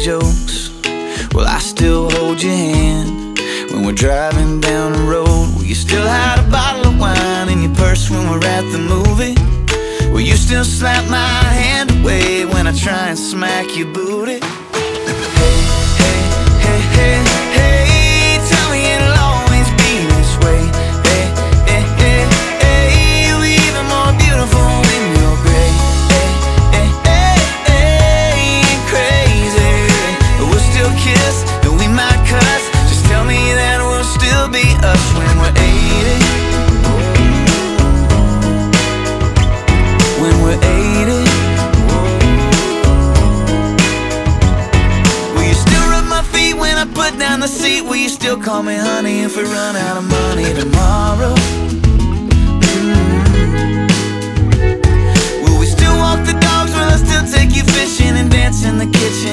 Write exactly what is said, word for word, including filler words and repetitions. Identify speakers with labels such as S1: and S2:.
S1: jokes? Will I still hold your hand when we're driving down the road? Will you still hide a bottle of wine in your purse when we're at the movie? Will you still slap my hand away when I try and smack your booty? Hey, hey, hey, hey, hey, tell me it'll always be this way. Hey, hey, hey, hey, you're even more beautiful when you're gray. Hey, hey, hey, hey, ain't crazy, but we'll still kiss and we might cuss. Just tell me that we'll still be us when we're eighty. When we're eighty. Will you still rub my feet when I put down the seat? Will you still call me honey if we run out of money tomorrow? Mm-hmm. Will we still walk the dogs? Will I still take you fishing and dance in the kitchen